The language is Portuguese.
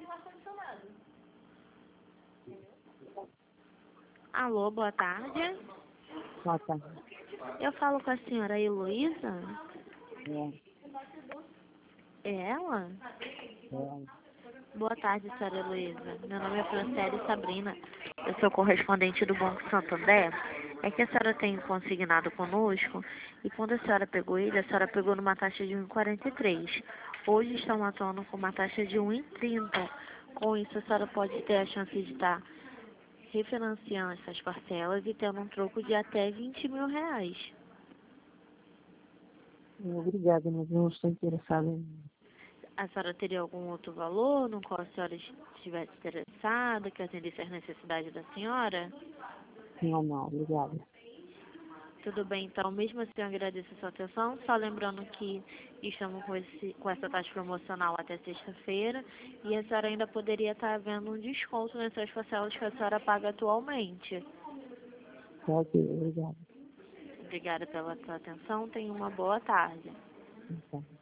Alô, boa tarde. Boa tarde. Eu falo com a senhora Heloísa? É. É ela? É. Boa tarde, senhora Heloísa. Meu nome é Franciele Sabrina. Eu sou correspondente do Banco Santander. É que a senhora tem consignado conosco e quando a senhora pegou ele, a senhora pegou numa taxa de 1,43. Hoje estão atuando com uma taxa de 1,30. Com isso, a senhora pode ter a chance de estar refinanciando essas parcelas e tendo um troco de até R$ 20.000. Obrigada, mas eu não estou interessada em... A senhora teria algum outro valor no qual a senhora estivesse interessada, que atendesse às necessidades da senhora? Não, obrigada. Tudo bem, então, mesmo assim eu agradeço a sua atenção, só lembrando que estamos com essa taxa promocional até sexta-feira e a senhora ainda poderia estar havendo um desconto nessas parcelas que a senhora paga atualmente. Ok, obrigada. Obrigada pela sua atenção, tenha uma boa tarde. Então.